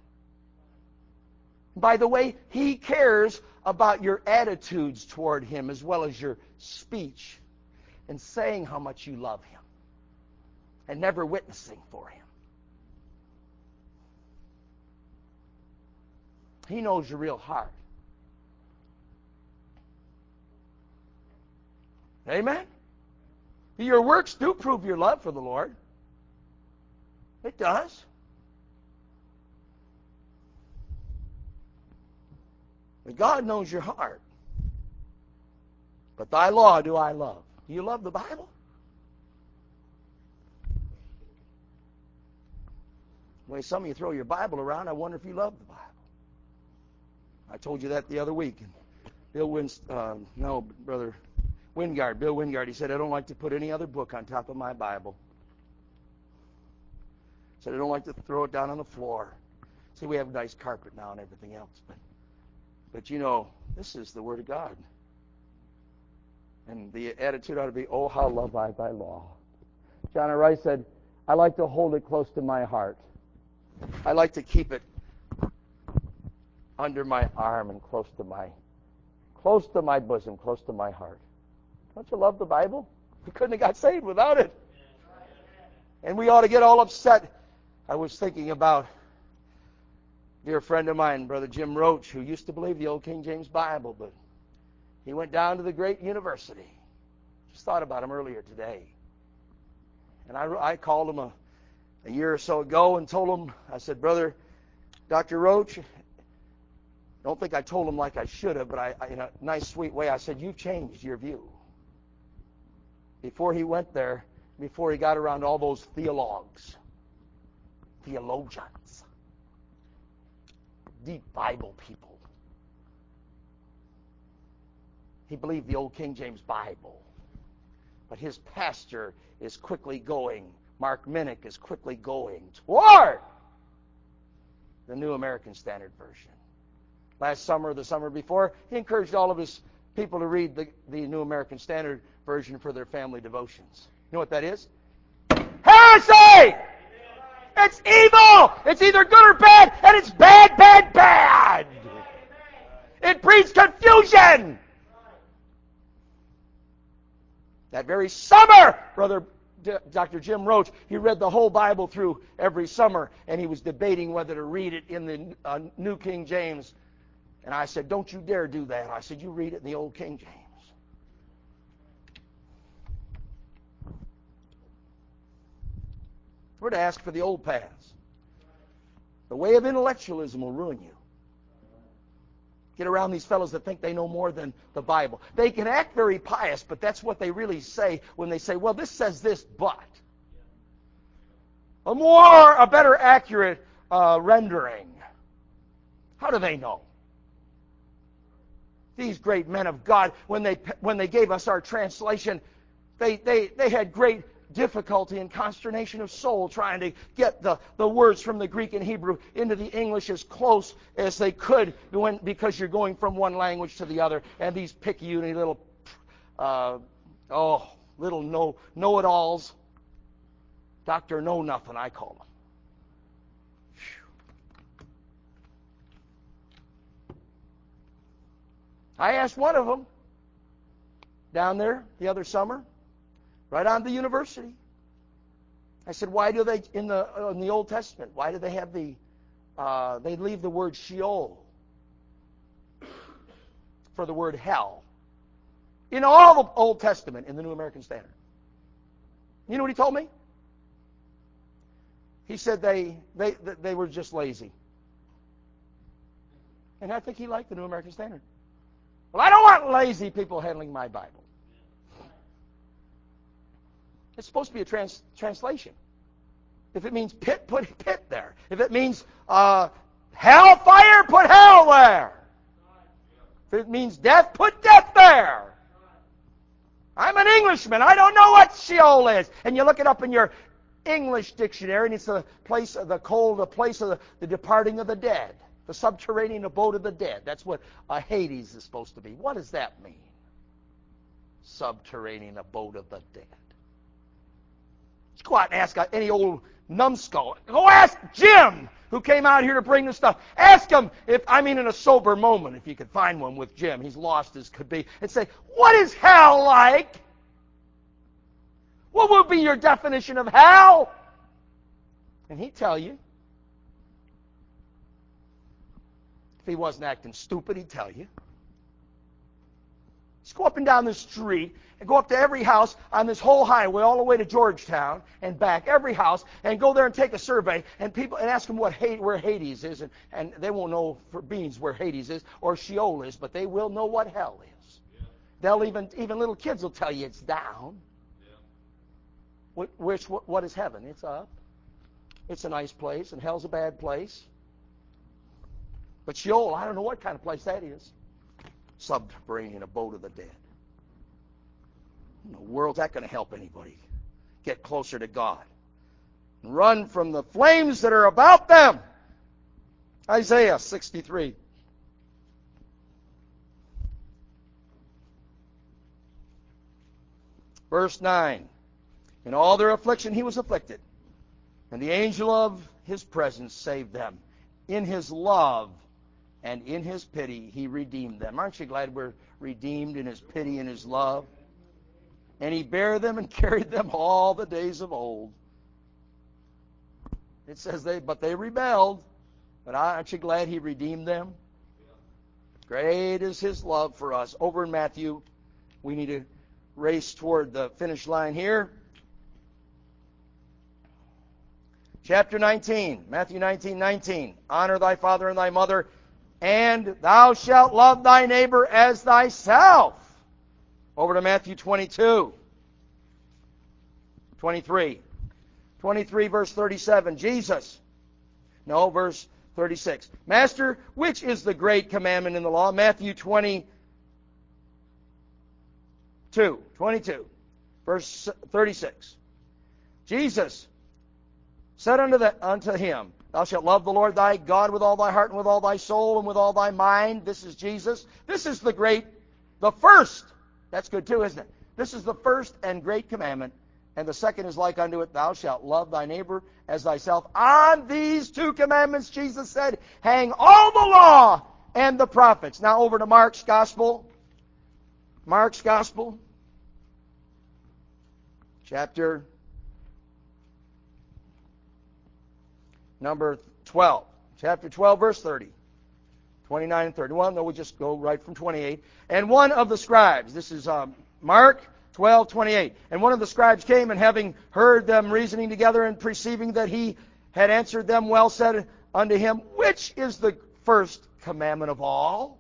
By the way, He cares about your attitudes toward Him as well as your speech and saying how much you love Him and never witnessing for Him. He knows your real heart. Amen? Your works do prove your love for the Lord. It does. But God knows your heart. But thy law do I love. Do you love the Bible? The way some of you throw your Bible around, I wonder if you love the Bible. I told you that the other week. And Bill Wins, uh, no, Brother Wingard, Bill Wingard, he said, I don't like to put any other book on top of my Bible. He said, I don't like to throw it down on the floor. See, we have a nice carpet now and everything else. But, but you know, this is the Word of God. And the attitude ought to be, oh, how love I thy law. John R. Rice said, I like to hold it close to my heart. I like to keep it under my arm and close to my, close to my bosom, close to my heart. Don't you love the Bible? We couldn't have got saved without it. And we ought to get all upset. I was thinking about a dear friend of mine, Brother Jim Roach, who used to believe the old King James Bible, but he went down to the great university. Just thought about him earlier today. And I, I called him a, a year or so ago and told him, I said, Brother Doctor Roach, don't think I told him like I should have, but I, I, in a nice, sweet way, I said, you've changed your view. Before he went there, before he got around all those theologues, theologians, deep Bible people, he believed the old King James Bible. But his pastor is quickly going, Mark Minnick is quickly going toward the New American Standard Version. Last summer, the summer before, he encouraged all of his people to read the, the New American Standard Version for their family devotions. You know what that is? Heresy! It's evil! It's either good or bad, and it's bad, bad, bad! It breeds confusion! That very summer, Brother D- Doctor Jim Roach, he read the whole Bible through every summer, and he was debating whether to read it in the uh, New King James. And I said, don't you dare do that. I said, you read it in the old King James. We're to ask for the old paths. The way of intellectualism will ruin you. Get around these fellows that think they know more than the Bible. They can act very pious, but that's what they really say when they say, well, this says this, but. A more, a better accurate uh, rendering. How do they know? These great men of God, when they when they gave us our translation, they, they, they had great difficulty and consternation of soul trying to get the, the words from the Greek and Hebrew into the English as close as they could when, because you're going from one language to the other. And these picky-uni little, uh, oh, little know, know-it-alls, Doctor Know-Nothing, I call them. I asked one of them down there the other summer, right on the university. I said, why do they, in the uh, in the Old Testament, why do they have the, uh, they leave the word Sheol for the word hell? In all the Old Testament, in the New American Standard. You know what he told me? He said they, they, they were just lazy. And I think he liked the New American Standard. Well, I don't want lazy people handling my Bible. It's supposed to be a trans- translation. If it means pit, put pit there. If it means uh, hellfire, put hell there. If it means death, put death there. I'm an Englishman. I don't know what Sheol is. And you look it up in your English dictionary, and it's the place of the cold, the place of the, the departing of the dead. The subterranean abode of the dead. That's what uh, Hades is supposed to be. What does that mean? subterranean abode of the dead. Let's go out and ask any old numbskull. Go ask Jim, who came out here to bring this stuff. Ask him, if I mean in a sober moment, if you could find one with Jim. He's lost as could be. And say, what is hell like? What would be your definition of hell? And he'd tell you. If he wasn't acting stupid, he'd tell you. Just go up and down the street and go up to every house on this whole highway all the way to Georgetown and back, every house, and go there and take a survey and people and ask them what where Hades is, and, and they won't know for beans where Hades is or Sheol is, but they will know what hell is. Yeah. They'll even even little kids will tell you it's down. Yeah. Which what, what is heaven? It's up. It's a nice place, and hell's a bad place. But Sheol, I don't know what kind of place that is. Subterranean abode of the dead. In the world's that going to help anybody get closer to God? Run from the flames that are about them. Isaiah sixty-three. Verse nine. In all their affliction he was afflicted, and the angel of his presence saved them. In his love and in his pity he redeemed them. Aren't you glad we're redeemed in his pity and his love? And he bare them and carried them all the days of old. It says they, but they rebelled. But aren't you glad he redeemed them? Great is his love for us. Over in Matthew, we need to race toward the finish line here. Chapter nineteen, Matthew nineteen, nineteen. Honor thy father and thy mother, and thou shalt love thy neighbor as thyself. Over to Matthew twenty-two. twenty-three. twenty-three, verse thirty-seven. Jesus. No, verse thirty-six. Master, which is the great commandment in the law? Matthew twenty-two. twenty-two. Verse thirty-six. Jesus said unto, the, unto him, thou shalt love the Lord thy God with all thy heart and with all thy soul and with all thy mind. This is Jesus. This is the great, the first. That's good too, isn't it? This is the first and great commandment. And the second is like unto it, thou shalt love thy neighbor as thyself. On these two commandments, Jesus said, hang all the law and the prophets. Now over to Mark's Gospel. Mark's Gospel. Chapter number twelve. Chapter twelve, verse thirty. twenty-nine and thirty. Well, no, we'll just go right from twenty-eight. And one of the scribes, this is um, Mark twelve, twenty-eight. And one of the scribes came, and having heard them reasoning together and perceiving that he had answered them well, said unto him, which is the first commandment of all?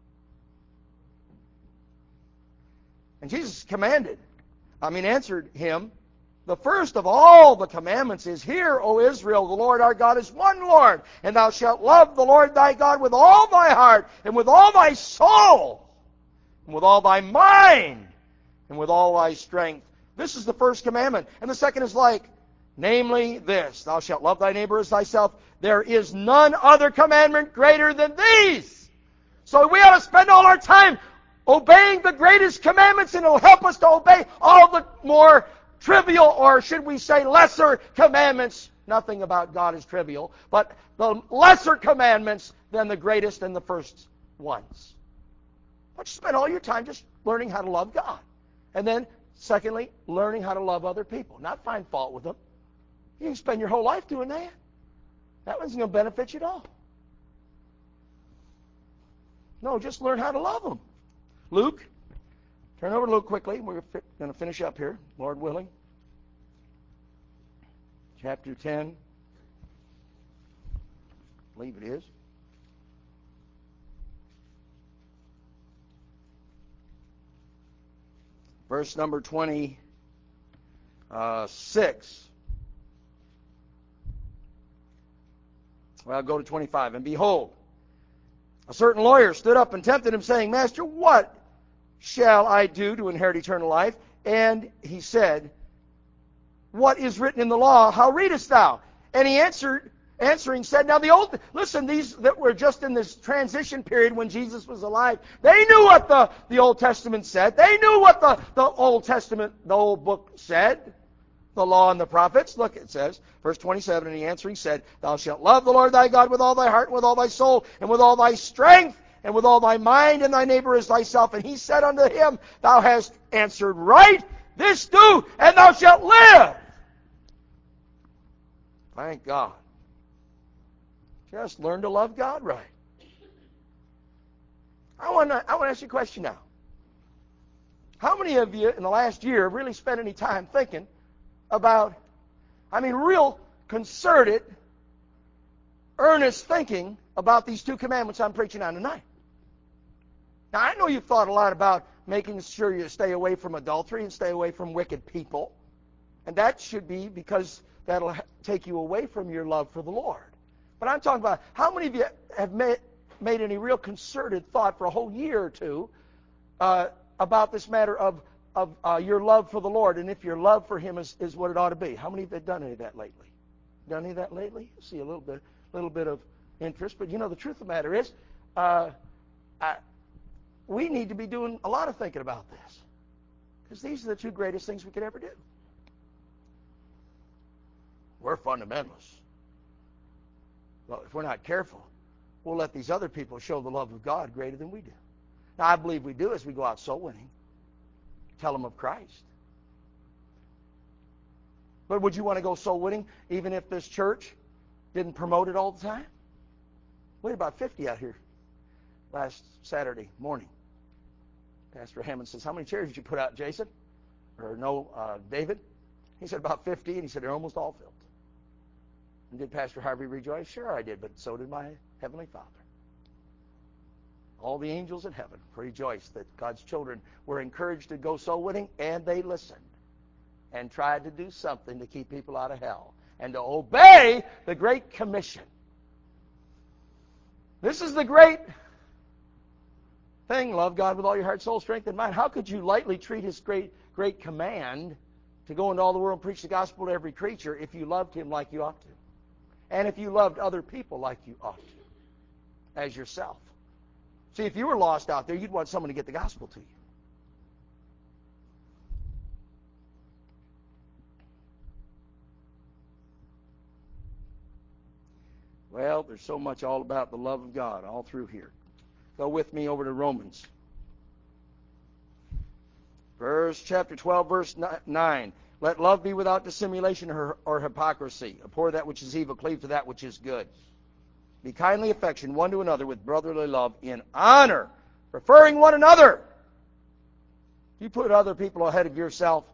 And Jesus commanded, I mean answered him, the first of all the commandments is, hear, O Israel, the Lord our God is one Lord, and thou shalt love the Lord thy God with all thy heart, and with all thy soul, and with all thy mind, and with all thy strength. This is the first commandment. And the second is like, namely this, thou shalt love thy neighbor as thyself. There is none other commandment greater than these. So we ought to spend all our time obeying the greatest commandments, and it'll help us to obey all the more trivial, or should we say lesser commandments. Nothing about God is trivial, but the lesser commandments than the greatest and the first ones. Why don't you spend all your time just learning how to love God? And then, secondly, learning how to love other people. Not find fault with them. You can spend your whole life doing that. That one's going to benefit you at all. No, just learn how to love them. Luke, turn over to Luke quickly. We're going to finish up here, Lord willing. Chapter ten. I believe it is. Verse number twenty-six. Well, I'll go to twenty-five. And behold, a certain lawyer stood up and tempted him, saying, Master, what shall I do to inherit eternal life? And he said, what is written in the law? How readest thou? And he answered answering said, now the old, listen, these that were just in this transition period when Jesus was alive, they knew what the, the Old Testament said. They knew what the, the Old Testament, the old book said. The law and the prophets. Look, it says, verse twenty-seven, and he answering said, Thou shalt love the Lord thy God with all thy heart, and with all thy soul, and with all thy strength, and with all thy mind, and thy neighbor as thyself. And he said unto him, Thou hast answered right, this do, and thou shalt live. Thank God. Just learn to love God right. I want to, I want to ask you a question now. How many of you in the last year have really spent any time thinking about, I mean, real concerted, earnest thinking about these two commandments I'm preaching on tonight? Now, I know you've thought a lot about making sure you stay away from adultery and stay away from wicked people. And that should be because that'll take you away from your love for the Lord. But I'm talking about how many of you have made, made any real concerted thought for a whole year or two uh, about this matter of of uh, your love for the Lord, and if your love for Him is, is what it ought to be. How many of you have done any of that lately? Done any of that lately? I see a little bit, little bit of interest, but you know the truth of the matter is, uh, I, we need to be doing a lot of thinking about this, because these are the two greatest things we could ever do. We're fundamentalists. Well, if we're not careful, we'll let these other people show the love of God greater than we do. Now, I believe we do as we go out soul winning. Tell them of Christ. But would you want to go soul winning even if this church didn't promote it all the time? We had about fifty out here last Saturday morning. Pastor Hammond says, how many chairs did you put out, Jason? Or no, uh, David? He said about fifty, and he said they're almost all filled. And did Pastor Harvey rejoice? Sure I did, but so did my Heavenly Father. All the angels in heaven rejoiced that God's children were encouraged to go soul winning, and they listened and tried to do something to keep people out of hell and to obey the Great Commission. This is the great thing, love God with all your heart, soul, strength, and mind. How could you lightly treat His great, great command to go into all the world and preach the gospel to every creature if you loved Him like you ought to? And if you loved other people like you ought to, as yourself. See, if you were lost out there, you'd want someone to get the gospel to you. Well, there's so much all about the love of God all through here. Go with me over to Romans. Verse chapter twelve, verse nine. Let love be without dissimulation or, or hypocrisy. Abhor that which is evil, cleave to that which is good. Be kindly affectioned one to another with brotherly love in honor, preferring one another. You put other people ahead of yourself.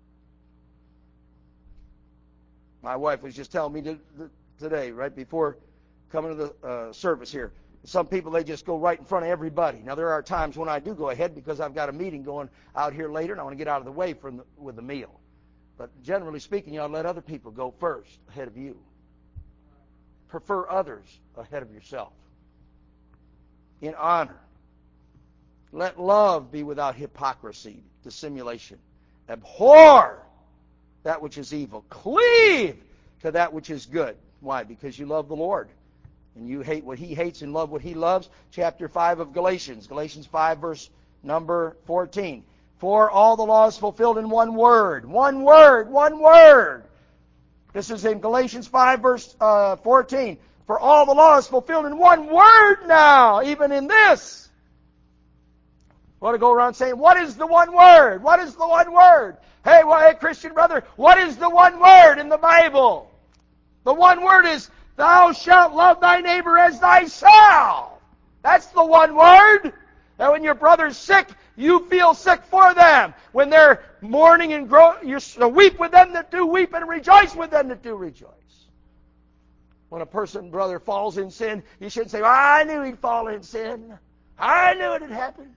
My wife was just telling me today, right before coming to the uh, service here, some people, they just go right in front of everybody. Now, there are times when I do go ahead because I've got a meeting going out here later, and I want to get out of the way from the, with the meal. But generally speaking, you ought to let other people go first ahead of you. Prefer others ahead of yourself. In honor. Let love be without hypocrisy, dissimulation. Abhor that which is evil. Cleave to that which is good. Why? Because you love the Lord. And you hate what He hates and love what He loves. Chapter five of Galatians. Galatians five, verse number fourteen. For all the law is fulfilled in one word. One word. One word. This is in Galatians five, verse uh, fourteen. For all the law is fulfilled in one word now, even in this. I want to go around saying, what is the one word? What is the one word? Hey, well, hey, Christian brother, what is the one word in the Bible? The one word is, thou shalt love thy neighbor as thyself. That's the one word. That when your brother's sick, you feel sick for them. When they're mourning and grow, you weep with them that do weep and rejoice with them that do rejoice. When a person, brother, falls in sin, you shouldn't say, well, I knew he'd fall in sin. I knew it had happened.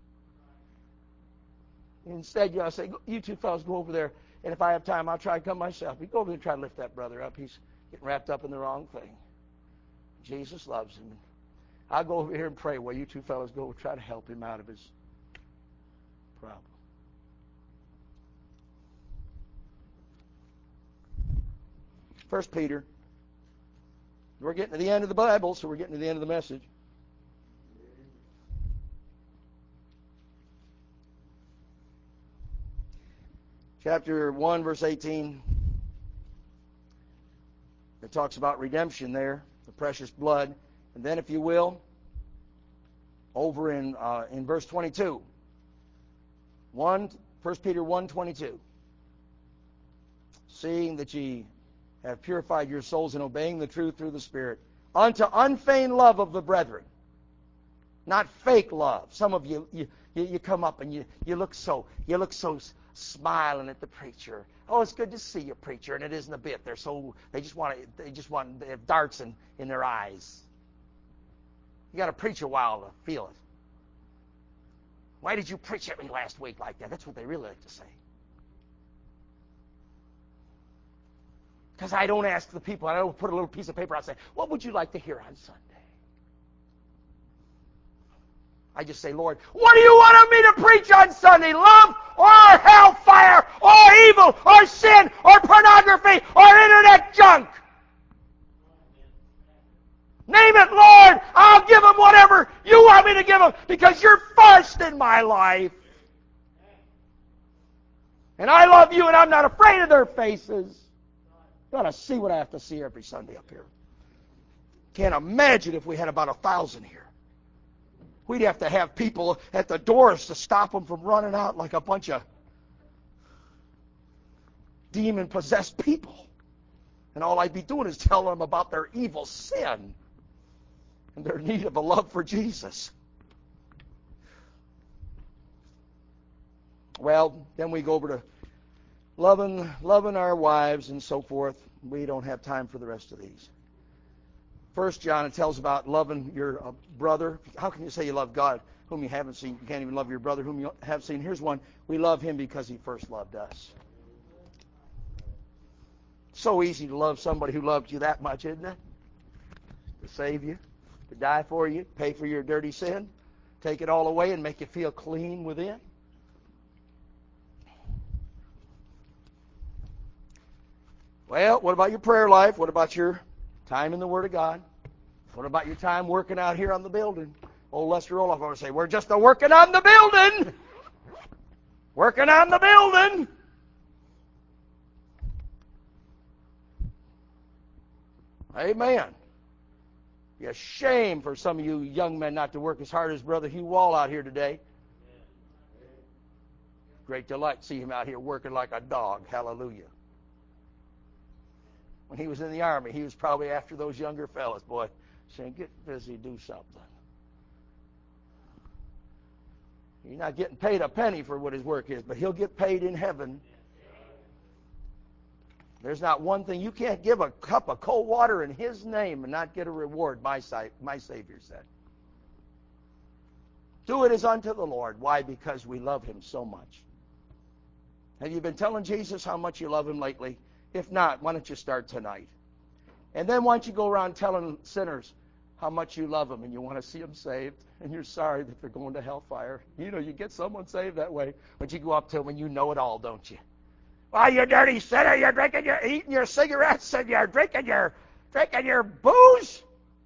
Instead, you ought to say, you two fellas go over there, and if I have time, I'll try to come myself. You go over there and try to lift that brother up. He's getting wrapped up in the wrong thing. Jesus loves him. I'll go over here and pray while you two fellas go try to help him out of his problem. First Peter We're getting to the end of the Bible, so we're getting to the end of the message. Chapter one, verse eighteen. It talks about redemption there, the precious blood. And then, if you will, over in uh, in verse twenty-two. one, First Peter one twenty-two. Seeing that ye have purified your souls in obeying the truth through the Spirit, unto unfeigned love of the brethren. Not fake love. Some of you, you, you come up and you, you look so, you look so smiling at the preacher. Oh, it's good to see you, preacher, and it isn't a bit. They're so, they just want to, they just want, they have darts in, in their eyes. You got to preach a while to feel it. Why did you preach at me last week like that? That's what they really like to say. Because I don't ask the people, I don't put a little piece of paper out and say, what would you like to hear on Sunday? I just say, Lord, what do you want me to preach on Sunday? Love or hellfire or evil or sin or pornography or internet junk? Name it, Lord. I'll give them whatever you want me to give them because you're first in my life. And I love you and I'm not afraid of their faces. You ought to see what I have to see every Sunday up here. Can't imagine if we had about a thousand here. We'd have to have people at the doors to stop them from running out like a bunch of demon-possessed people. And all I'd be doing is telling them about their evil sin and their need of a love for Jesus. Well, then we go over to loving, loving our wives and so forth. We don't have time for the rest of these. First John, it tells about loving your uh, brother. How can you say you love God whom you haven't seen? You can't even love your brother whom you have seen. Here's one. We love him because he first loved us. So easy to love somebody who loved you that much, isn't it? To save you, to die for you, pay for your dirty sin, take it all away and make you feel clean within. Well, what about your prayer life? What about your time in the Word of God? What about your time working out here on the building? Old Lester Olaf always say, we're just a working on the building. Working on the building. Amen. Be a shame for some of you young men not to work as hard as Brother Hugh Wall out here today. Great delight to see him out here working like a dog. Hallelujah. When he was in the Army, he was probably after those younger fellas, boy, saying, get busy, do something. He's not getting paid a penny for what his work is, but he'll get paid in heaven. There's not one thing. You can't give a cup of cold water in his name and not get a reward, my, my Savior said. Do it as unto the Lord. Why? Because we love him so much. Have you been telling Jesus how much you love him lately? If not, why don't you start tonight? And then why don't you go around telling sinners how much you love them and you want to see them saved and you're sorry that they're going to hellfire. You know, you get someone saved that way. But you go up to them and you know it all, don't you? Well, you dirty sinner, you're drinking your, eating your cigarettes and you're drinking your, drinking your booze.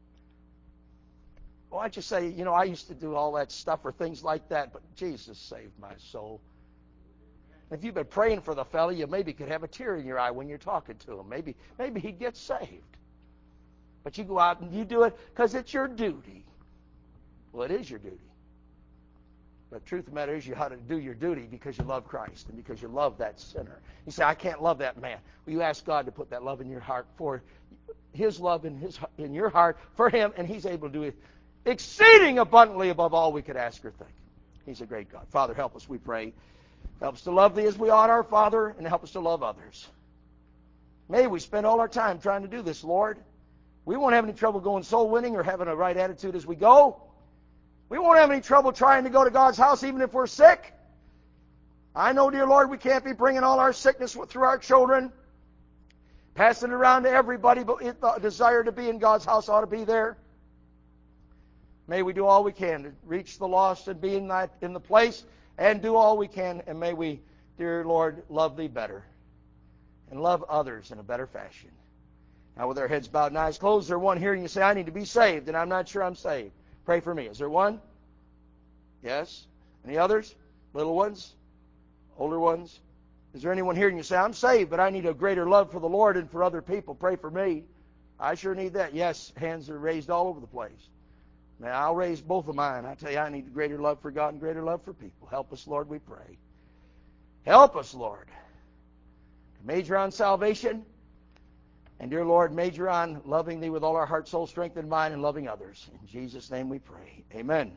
Why don't you say, you know, I used to do all that stuff or things like that, but Jesus saved my soul. If you've been praying for the fellow, you maybe could have a tear in your eye when you're talking to him. Maybe, maybe he'd get saved. But you go out and you do it because it's your duty. Well, it is your duty. But the truth of the matter is you ought to do your duty because you love Christ and because you love that sinner. You say, I can't love that man. Well, you ask God to put that love in your heart for his love in, his, in your heart for him, and he's able to do it exceeding abundantly above all we could ask or think. He's a great God. Father, help us, we pray. Help us to love thee as we ought our Father, and help us to love others. May we spend all our time trying to do this, Lord. We won't have any trouble going soul winning or having a right attitude as we go. We won't have any trouble trying to go to God's house even if we're sick. I know, dear Lord, we can't be bringing all our sickness through our children, passing it around to everybody, but the desire to be in God's house ought to be there. May we do all we can to reach the lost and be in, that, in the place and do all we can, and may we, dear Lord, love thee better and love others in a better fashion. Now, with our heads bowed and eyes closed, is there one here and you say, I need to be saved, and I'm not sure I'm saved? Pray for me. Is there one? Yes? Any others? Little ones? Older ones? Is there anyone here and you say, I'm saved, but I need a greater love for the Lord and for other people? Pray for me. I sure need that. Yes, hands are raised all over the place. Now, I'll raise both of mine. I tell you, I need greater love for God and greater love for people. Help us, Lord, we pray. Help us, Lord, to major on salvation. And, dear Lord, major on loving Thee with all our heart, soul, strength, and mind, and loving others. In Jesus' name we pray. Amen.